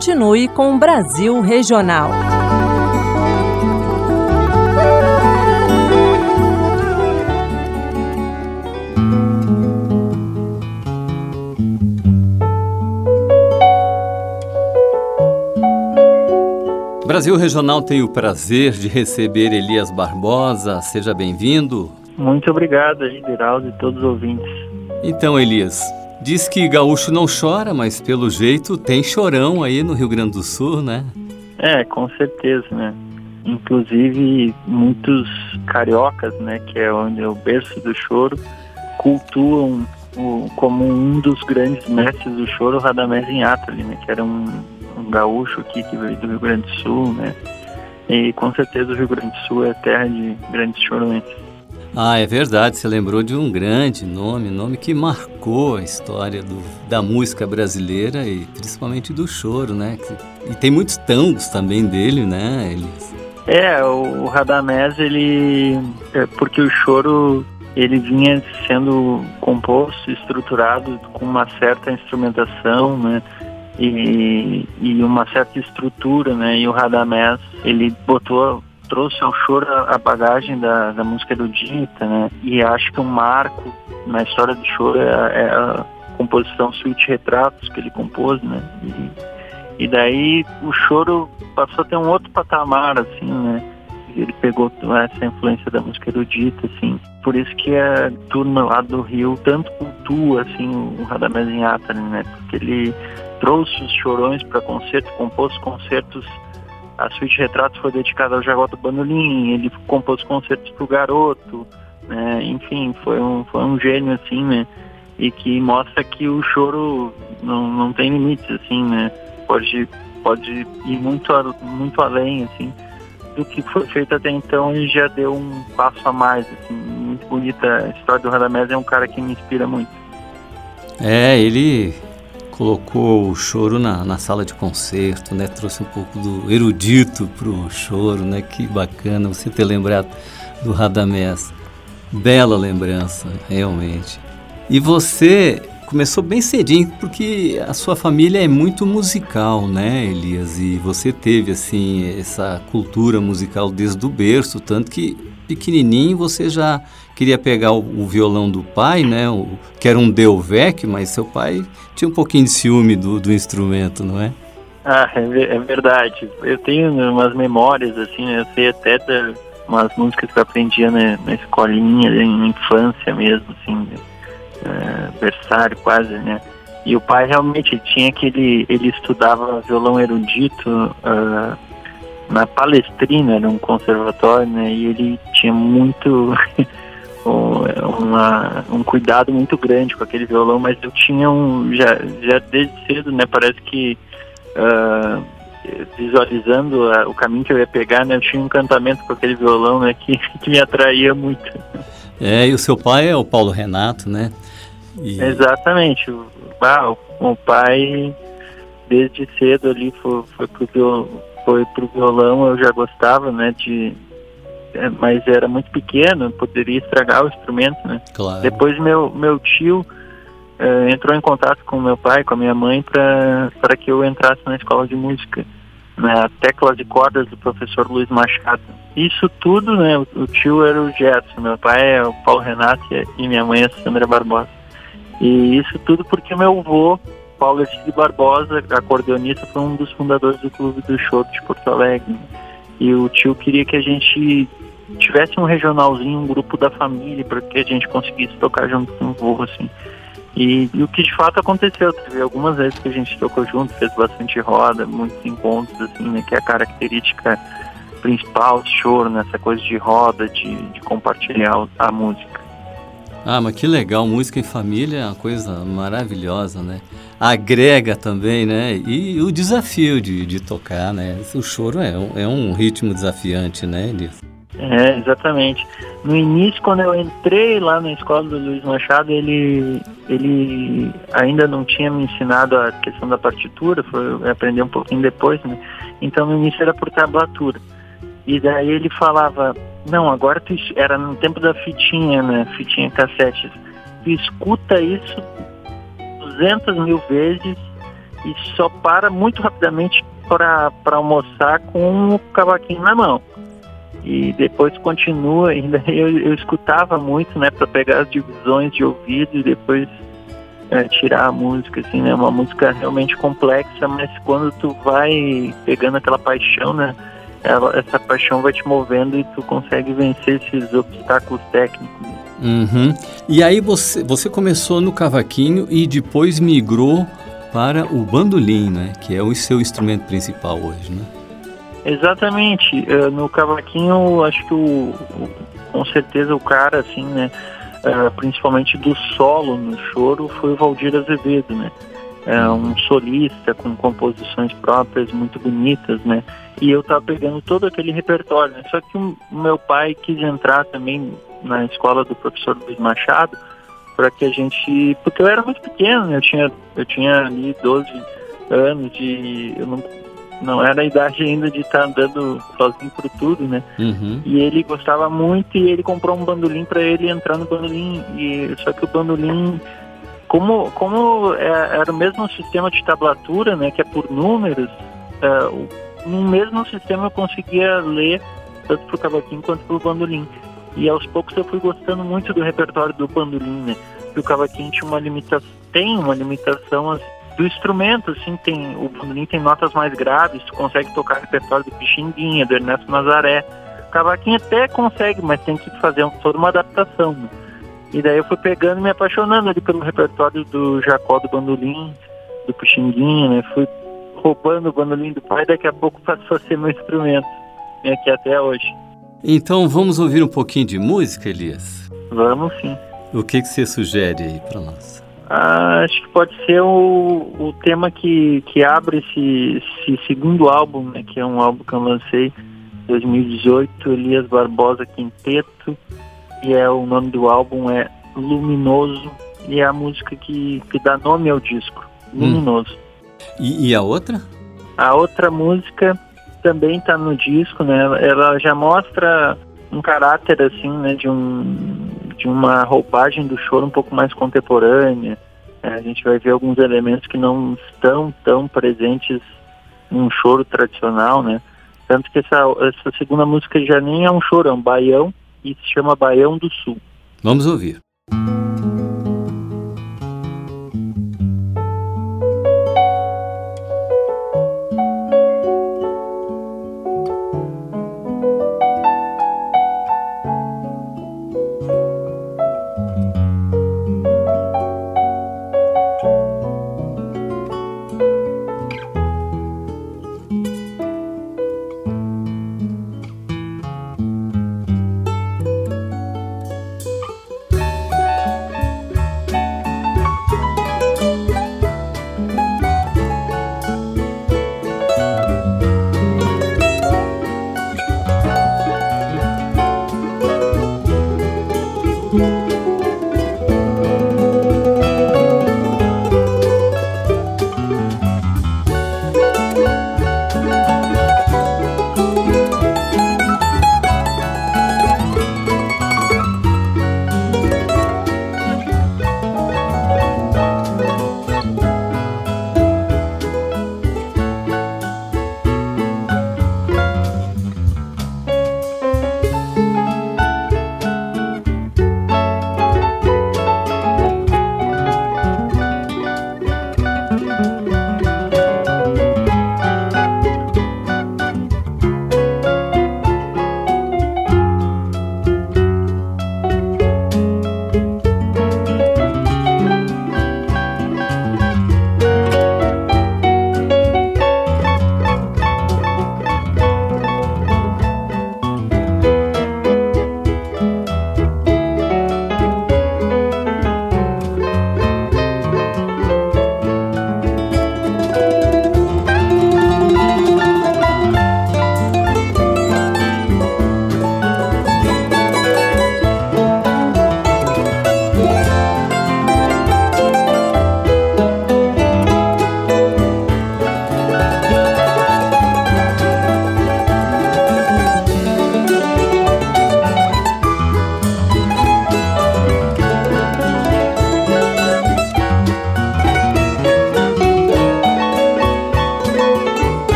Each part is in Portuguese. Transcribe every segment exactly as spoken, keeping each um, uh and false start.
continue com o Brasil Regional. Brasil Regional tem o prazer de receber Elias Barbosa. Seja bem-vindo. Muito obrigado, Geraldo, e todos os ouvintes. Então, Elias, diz que gaúcho não chora, mas pelo jeito tem chorão aí no Rio Grande do Sul, né? É, com certeza, né? Inclusive, muitos cariocas, né, que é onde é o berço do choro, cultuam o, como um dos grandes mestres do choro, o Radamés Inátali, né, que era um, um gaúcho aqui que veio do Rio Grande do Sul, né? E com certeza o Rio Grande do Sul é terra de grandes chorões. Ah, é verdade, você lembrou de um grande nome, nome que marcou a história do, da música brasileira e principalmente do choro, né? E tem muitos tangos também dele, né, Elias? É, o, o Radamés, ele... É porque o choro, ele vinha sendo composto, estruturado com uma certa instrumentação, né? E, e uma certa estrutura, né? E o Radamés, ele botou... trouxe ao choro a bagagem da, da música erudita, né? E acho que um marco na história do choro é a, é a composição Suíte Retratos que ele compôs, né? E, e daí o choro passou a ter um outro patamar, assim, né? Ele pegou essa influência da música erudita, assim. Por isso que a turma lá do Rio tanto cultua, assim, o Radamés Inátali, né? Porque ele trouxe os chorões para concerto, compôs concertos. A Suíte Retratos foi dedicada ao Jagotto Bandolim, ele compôs concertos para o Garoto, né? Enfim, foi um, foi um gênio, assim, né? E que mostra que o choro não, não tem limites, assim, né? Pode, pode ir muito, muito além, assim, do que foi feito até então, e já deu um passo a mais, assim. Muito bonita. A história do Radamés, é um cara que me inspira muito. É, ele... colocou o choro na, na sala de concerto, né? Trouxe um pouco do erudito pro choro, né? Que bacana você ter lembrado do Radamés. Bela lembrança, realmente. E você começou bem cedinho, porque a sua família é muito musical, né, Elias? E você teve, assim, essa cultura musical desde o berço, tanto que pequenininho você já queria pegar o, o violão do pai, né, o, que era um Delvecq, mas seu pai tinha um pouquinho de ciúme do, do instrumento, não é? Ah, é, é verdade. Eu tenho umas memórias, assim, eu sei até de umas músicas que eu aprendia na, na escolinha, na infância mesmo, assim, é, berçário quase, né? E o pai realmente tinha aquele, ele estudava violão erudito, uh, na Palestrina, num conservatório, né? E ele tinha muito uma, um cuidado muito grande com aquele violão, mas eu tinha um, já, já desde cedo, né? Parece que uh, visualizando a, o caminho que eu ia pegar, né? Eu tinha um encantamento com aquele violão, né? Que, que me atraía muito. É, e o seu pai é o Paulo Renato, né? E... Exatamente. O, ah, o, o pai, desde cedo ali, foi, foi pro violão. Foi pro violão, eu já gostava, né, de... mas era muito pequeno, poderia estragar o instrumento, né? Claro. Depois meu, meu tio uh, entrou em contato com meu pai, com a minha mãe, para que eu entrasse na escola de música, na tecla de cordas do professor Luiz Machado. Isso tudo, né, o, o tio era o Gerson, meu pai é o Paulo Renato e minha mãe é a Sandra Barbosa. E isso tudo porque meu avô, Paulo Ercílio Barbosa, acordeonista, foi um dos fundadores do Clube do Choro de Porto Alegre. E o tio queria que a gente tivesse um regionalzinho, um grupo da família, para que a gente conseguisse tocar junto com o vô, assim. E, e o que de fato aconteceu, teve algumas vezes que a gente tocou junto, fez bastante roda, muitos encontros, assim, né, que é a característica principal do choro, nessa coisa de roda, de, de compartilhar a música. Ah, mas que legal, música em família é uma coisa maravilhosa, né? Agrega também, né? E o desafio de, de tocar, né? O choro é um, é um ritmo desafiante, né, Elias? É, exatamente. No início, quando eu entrei lá na escola do Luiz Machado, ele, ele ainda não tinha me ensinado a questão da partitura, foi aprender um pouquinho depois, né? Então, no início era por tablatura. E daí ele falava, não, agora tu, era no tempo da fitinha, né, fitinha cassete, tu escuta isso duzentas mil vezes e só para muito rapidamente para almoçar com o cavaquinho na mão. E depois continua, ainda eu, eu escutava muito, né, para pegar as divisões de ouvido e depois é, tirar a música, assim, né, uma música realmente complexa, mas quando tu vai pegando aquela paixão, né, ela, essa paixão vai te movendo e tu consegue vencer esses obstáculos técnicos. Uhum. E aí você, você começou no cavaquinho e depois migrou para o bandolim, né, que é o seu instrumento principal hoje, né? Exatamente. Uh, no cavaquinho, acho que o, o, com certeza o cara, assim, né, uh, principalmente do solo no choro, foi o Valdir Azevedo, né? É um solista com composições próprias muito bonitas, né? E eu tava pegando todo aquele repertório, né? Só que o meu pai quis entrar também na escola do professor Luiz Machado para que a gente... Porque eu era muito pequeno, né? Eu tinha, eu tinha ali doze anos e eu não, não era a idade ainda de estar andando sozinho por tudo, né? Uhum. E ele gostava muito e ele comprou um bandolim para ele entrar no bandolim. E, só que o bandolim... Como, como é, era o mesmo sistema de tablatura, né, que é por números, é, no mesmo sistema eu conseguia ler tanto para o cavaquinho quanto para o bandolim. E aos poucos eu fui gostando muito do repertório do bandolim, né, porque o cavaquinho tinha uma limitação, tem uma limitação assim, do instrumento, assim, tem, o bandolim tem notas mais graves, tu consegue tocar o repertório do Pixinguinha, do Ernesto Nazaré. O cavaquinho até consegue, mas tem que fazer toda uma adaptação, né? E daí eu fui pegando e me apaixonando ali pelo repertório do Jacó do bandolim, do Pixinguinha, né? Fui roubando o bandolim do pai, daqui a pouco passou a ser meu instrumento. Vem aqui até hoje. Então vamos ouvir um pouquinho de música, Elias? Vamos sim. O que, que você sugere aí para nós? Ah, acho que pode ser o, o tema que, que abre esse, esse segundo álbum, né? Que é um álbum que eu lancei em dois mil e dezoito, Elias Barbosa Quinteto. E é, o nome do álbum é Luminoso, e é a música que, que dá nome ao disco, Luminoso. Hum. E, e a outra? A outra música também está no disco, né? Ela já mostra um caráter, assim, né, de, um, de uma roupagem do choro um pouco mais contemporânea. É, a gente vai ver alguns elementos que não estão tão presentes num choro tradicional, né? Tanto que essa, essa segunda música já nem é um choro, é um baião, e se chama Baião do Sul. Vamos ouvir.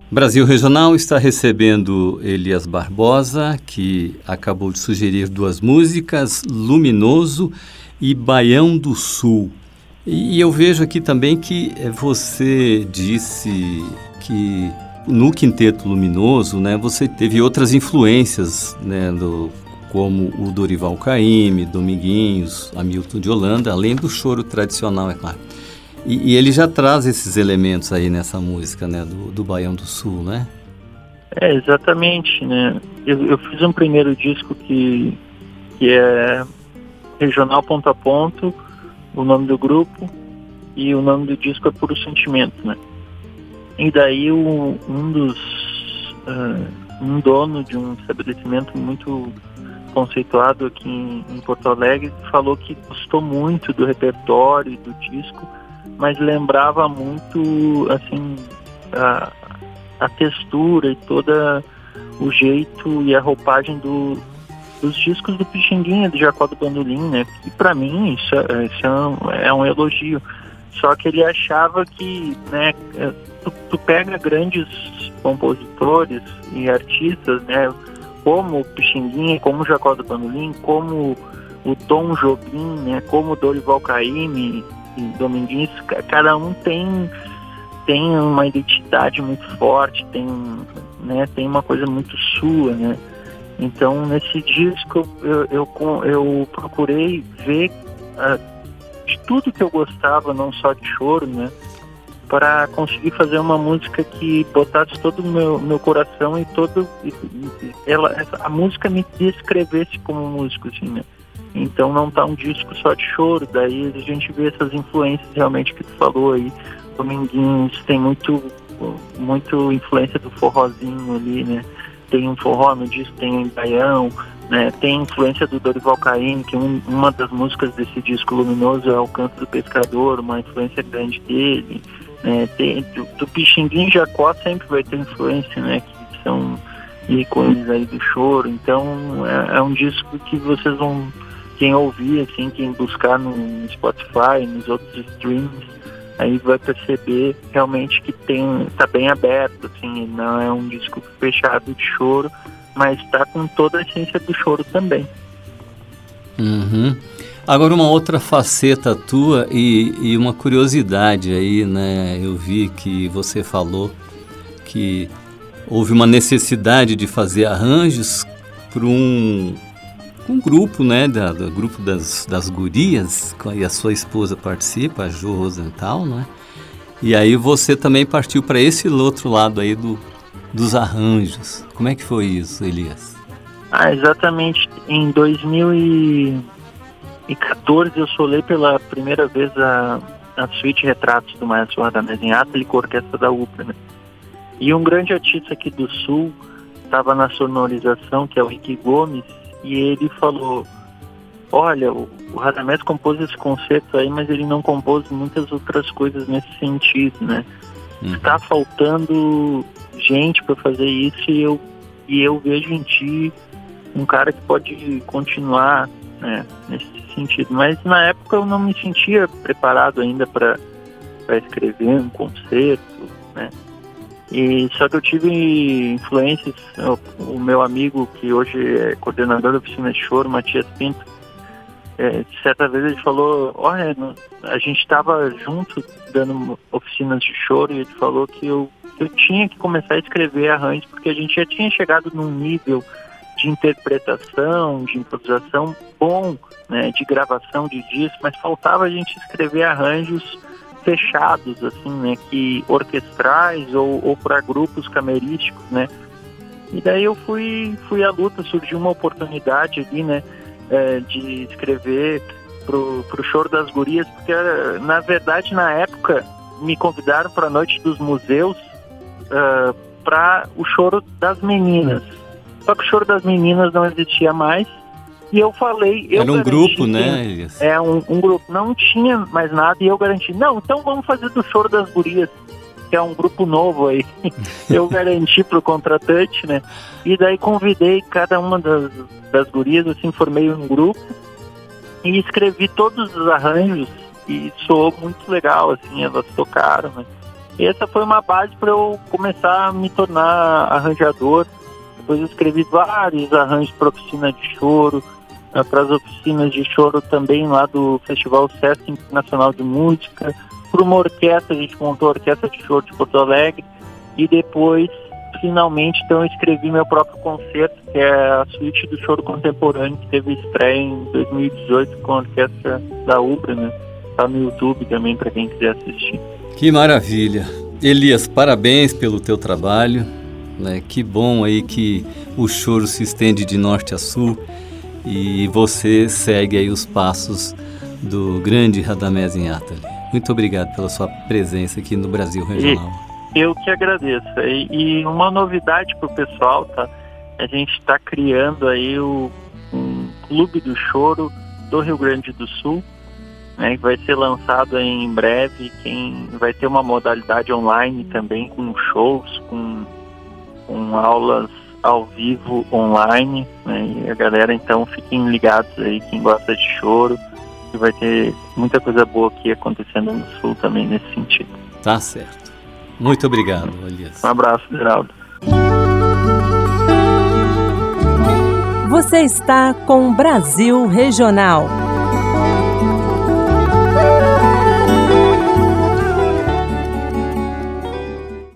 Brasil Regional está recebendo Elias Barbosa, que acabou de sugerir duas músicas, Luminoso e Baião do Sul. E eu vejo aqui também que você disse que no Quinteto Luminoso, né, você teve outras influências, né, do, como o Dorival Caymmi, Dominguinhos, Hamilton de Holanda, além do choro tradicional, é claro. E, e ele já traz esses elementos aí nessa música, né, do, do Baião do Sul, né? É, exatamente, né? Eu, eu fiz um primeiro disco que, que é Regional Ponto a Ponto, o nome do grupo, e o nome do disco é Puro Sentimento, né? E daí o, um dos... Uh, um dono de um estabelecimento muito conceituado aqui em, em Porto Alegre falou que gostou muito do repertório do disco, mas lembrava muito, assim, a, a textura e toda o jeito e a roupagem do, dos discos do Pixinguinha, do Jacó do Bandolim, né? E para mim isso, é, isso é, um, é um elogio. Só que ele achava que, né, tu, tu pega grandes compositores e artistas, né, como o Pixinguinha, como o Jacó do Bandolim, como o Tom Jobim, né, como o Dorival Caymmi e Dominguinhos, cada um tem, tem uma identidade muito forte, tem, né, tem uma coisa muito sua, né? Então, nesse disco, eu, eu, eu procurei ver uh, de tudo que eu gostava, não só de choro, né, para conseguir fazer uma música que botasse todo o meu, meu coração e todo... Ela, a música me descrevesse como músico, assim, né? Então não tá um disco só de choro, daí a gente vê essas influências realmente que tu falou aí. Dominguinhos tem muito, muito influência do forrozinho ali, né? Tem um forró no disco, tem um baião, né? Tem influência do Dorival Caymmi, que um, uma das músicas desse disco Luminoso é O Canto do Pescador, uma influência grande dele, né? Tem, do, do Pixinguinha e Jacó sempre vai ter influência, né? Que são ícones aí do choro. Então é, é um disco que vocês vão... Quem ouvir, assim, quem buscar no Spotify, nos outros streams, aí vai perceber realmente que tem, tá bem aberto, assim, não é um disco fechado de choro, mas tá com toda a essência do choro também. Uhum. Agora uma outra faceta tua e, e uma curiosidade aí, né? Eu vi que você falou que houve uma necessidade de fazer arranjos para um... um grupo, né, da, do grupo das, das gurias, e a sua esposa participa, a Jo Rosenthal, né? E aí você também partiu para esse outro lado aí do, dos arranjos. Como é que foi isso, Elias? Ah, exatamente. Em dois mil e quatorze eu solei pela primeira vez a, a suíte Retratos do Maestro Radamés em Atli com a orquestra da U P A, né? E um grande artista aqui do Sul estava na sonorização, que é o Ricky Gomes, e ele falou, olha, o, o Radamés compôs esse concerto aí, mas ele não compôs muitas outras coisas nesse sentido, né? Hum. Está faltando gente para fazer isso e eu, e eu vejo em ti um cara que pode continuar, né, nesse sentido. Mas na época eu não me sentia preparado ainda para escrever um concerto, né? E só que eu tive influências, o, o meu amigo que hoje é coordenador da oficina de choro, Matias Pinto, é, certa vez ele falou, olha, a gente estava junto dando oficinas de choro e ele falou que eu, eu tinha que começar a escrever arranjos porque a gente já tinha chegado num nível de interpretação, de improvisação bom, né, de gravação de discos, mas faltava a gente escrever arranjos fechados, assim, né, que orquestrais ou, ou para grupos camerísticos, né, e daí eu fui, fui à luta, surgiu uma oportunidade ali, né, é, de escrever pro, pro Choro das Gurias, porque, na verdade, na época, me convidaram para a Noite dos Museus uh, para o Choro das Meninas, só que o Choro das Meninas não existia mais. E eu falei... Eu Era um grupo, né, Elias? É, um, um grupo. Não tinha mais nada e eu garanti, não, então vamos fazer do Choro das Gurias, que é um grupo novo aí. Eu garanti pro contratante, né? E daí convidei cada uma das, das gurias, assim, formei um grupo e escrevi todos os arranjos e soou muito legal, assim, elas tocaram, né? E essa foi uma base para eu começar a me tornar arranjador. Depois eu escrevi vários arranjos para oficina de choro, para as oficinas de choro também lá do Festival Sesc Internacional de Música, para uma orquestra, a gente montou a Orquestra de Choro de Porto Alegre, e depois, finalmente, então, eu escrevi meu próprio concerto, que é a Suíte do Choro Contemporâneo, que teve estreia em dois mil e dezoito com a orquestra da Ubra, né? Tá no YouTube também para quem quiser assistir. Que maravilha! Elias, parabéns pelo teu trabalho, né? Que bom aí que o choro se estende de norte a sul e você segue aí os passos do grande Radamés Inátali. Muito obrigado pela sua presença aqui no Brasil Regional. E eu que agradeço. E, e uma novidade para o pessoal, tá? A gente está criando aí o, um Clube do Choro do Rio Grande do Sul, né, que vai ser lançado em breve. Quem vai ter uma modalidade online também, com shows, com, com aulas ao vivo online, né, e a galera, então, fiquem ligados aí, quem gosta de choro, que vai ter muita coisa boa aqui acontecendo no Sul também nesse sentido. Tá certo. Muito obrigado, Elias. Um abraço, Geraldo. Você está com Brasil Regional.